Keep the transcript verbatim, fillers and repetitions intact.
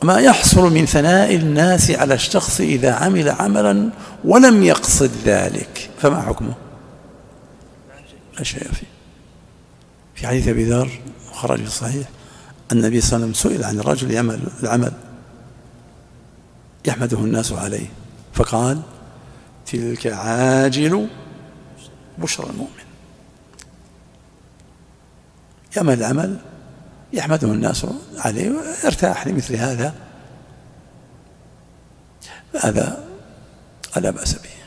ما يحصل من ثناء الناس على الشخص إذا عمل عملا ولم يقصد ذلك فما حكمه؟ لا شيء فيه. في حديث أبي ذر خرج في الصحيح النبي صلى الله عليه وسلم سئل عن الرجل يعمل العمل يحمده الناس عليه فقال تلك عاجل بشرى المؤمن. يعمل العمل يحمده الناس عليه ويرتاح لمثل هذا، هذا لا بأس به.